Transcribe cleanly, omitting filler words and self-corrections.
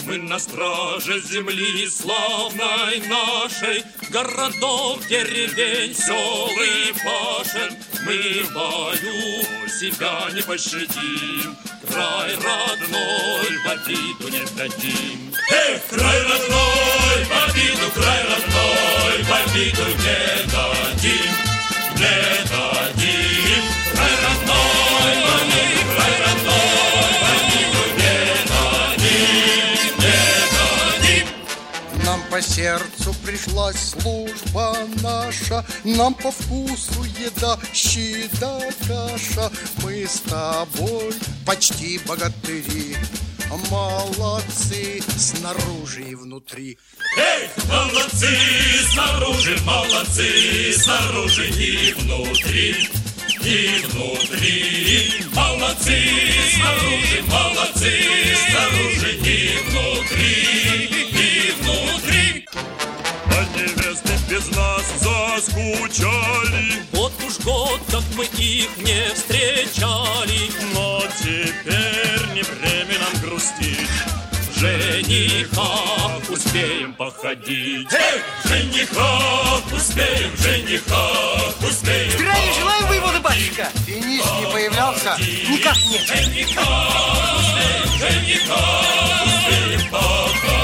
Мы на страже земли славной нашей, городов, деревень, сел и пашен. Мы в бою себя не пощадим, край родной в обиду не дадим. Эх, край родной, в обиду, край родной, в обиду не дадим, не дадим. Край родной, в обиду, край родной, в обиду не дадим, не дадим. Нам по сердцу пришлась служба наша, нам по вкусу еда, щи да каша. Мы с тобой почти богатыри, молодцы снаружи и внутри. Эх, молодцы снаружи, молодцы снаружи и внутри, и внутри. Молодцы снаружи, молодцы снаружи и внутри, и внутри. А невесты без нас заскучали, вот уж год, как мы их не встречали. Но теперь не время нам грустить, жениха успеем походить. Эй, жениха успеем, жениха успеем. Здравия желаю, воевода батюшка. Денис не появлялся? Никак нет. Жениха успеем походить.